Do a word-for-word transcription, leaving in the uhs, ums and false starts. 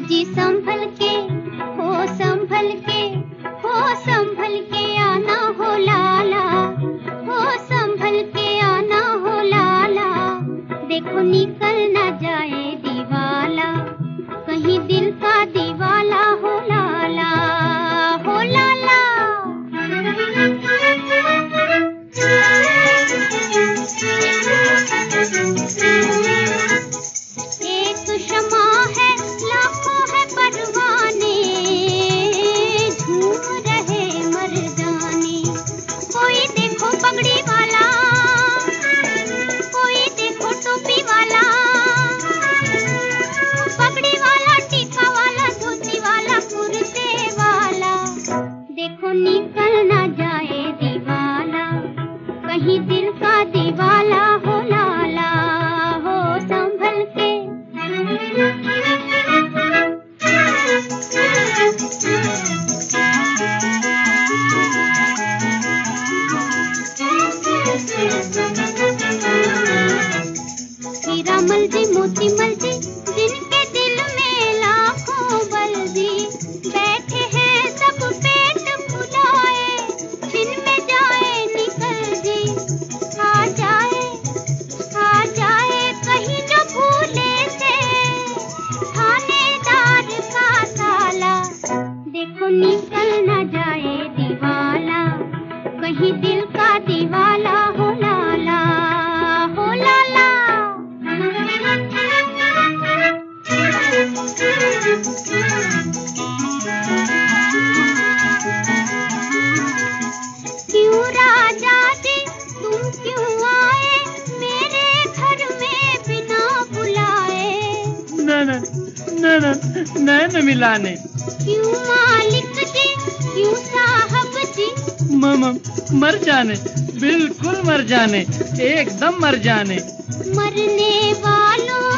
जी संभल के, हो संभल के, हो संभल के आना हो लाला, हो संभल के आना हो लाला। देखो निकल ना जाए दीवाला, कहीं दिल का दीवाला हो लाला, हो लाला। एक शमा है, लाखों है परवाने, झूम रहे मर्दाने। कोई देखो पगड़ी वाला, कोई देखो टोपी वाला, पगड़ी वाला, टीका वाला, धोती वाला, कुर्ते वाला। देखो निकल ना जाए दीवाला, कहीं दिल का दीवाला हो लाला, हो संभल के। हीरा मल जी, मोती मल जी, जिनके दिल में लाखों बल्दी, बैठे हैं सब पेट फुलाए, जिनमें जाए निकल जी, आ जाए, आ जाए कहीं जो भूले से थानेदार का ताला। देखो निकल ना जाए दीवाला, कहीं दिल का दीवाला हो लाला, हो लाला। क्यों राजा जी तुम क्यों आए मेरे घर में बिना बुलाए? न न न न न मिलाने। क्यों मालिक जी, क्यों साहब जी? मम मर जाने, बिल्कुल मर जाने, एकदम मर जाने। मरने वालों